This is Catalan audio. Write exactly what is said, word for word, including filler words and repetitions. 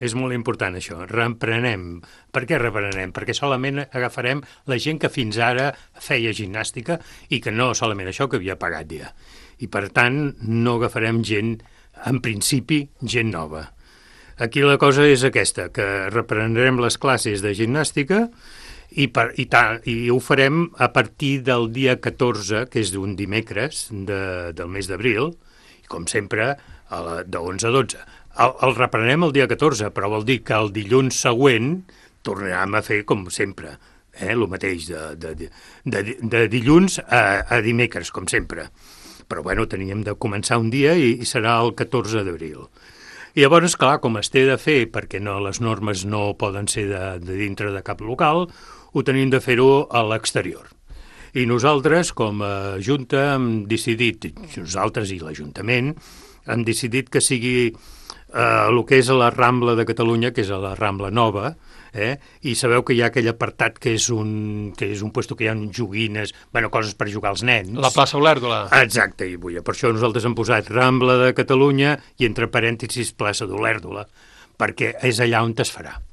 És molt important això, reprenem. Per què reprenem? Perquè solament agafarem la gent que fins ara feia gimnàstica i que no solament això, que havia pagat ja. I per tant no agafarem gent, en principi, gent nova. Aquí la cosa és aquesta, que reprendrem les classes de gimnàstica i, per, i, ta, i ho farem a partir del dia catorze, que és d'un dimecres de, del mes d'abril, i com sempre, a la, de onze a dotze. El, el reprenem el dia catorze, però vol dir que el dilluns següent tornarem a fer com sempre, eh, el mateix, de, de, de, de dilluns a, a dimecres, com sempre. Però bueno, teníem de començar un dia i, i serà el catorze d'abril. I llavors, clar, com es té de fer, perquè no, les normes no poden ser de, de dintre de cap local, ho tenim de fer-ho a l'exterior. I nosaltres, com a Junta, hem decidit, nosaltres i l'Ajuntament, hem decidit que sigui Uh, el que és a la Rambla de Catalunya, que és a la Rambla Nova, eh? I sabeu que hi ha aquell apartat que és un, que és un puesto que hi ha joguines, bueno, coses per jugar als nens. La plaça Olèrdola. Exacte, i vull, per això nosaltres hem posat Rambla de Catalunya i entre parèntesis plaça d'Olèrdola, perquè és allà on es farà.